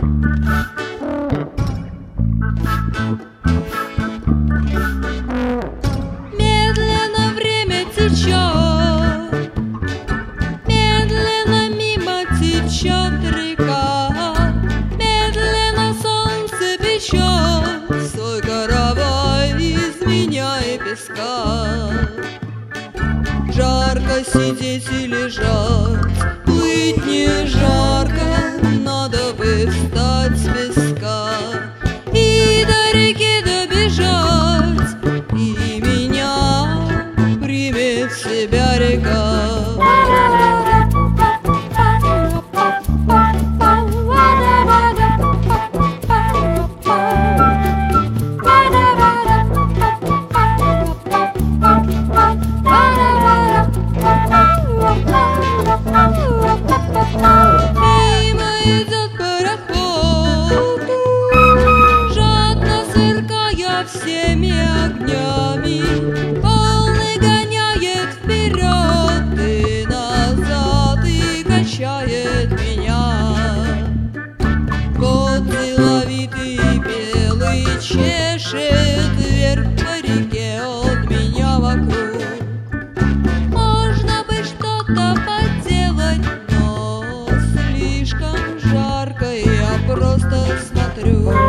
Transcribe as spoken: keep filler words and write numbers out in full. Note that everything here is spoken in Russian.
Медленно время течет, медленно мимо течет река, медленно солнце печет свой каравай из меня и песка. Жарко сидеть и лежать, плыть не жарко, надо бы встать с песка и до реки добежать, и меня примет в себя река. Мимо идет пароход, жадно сверкая всеми огнями, волны гоняет вперед и назад и качает меня. Кот деловитый и белый чешет вверх по реке от меня вокруг. Можно бы что-то поделать, но слишком жарко, я просто смотрю.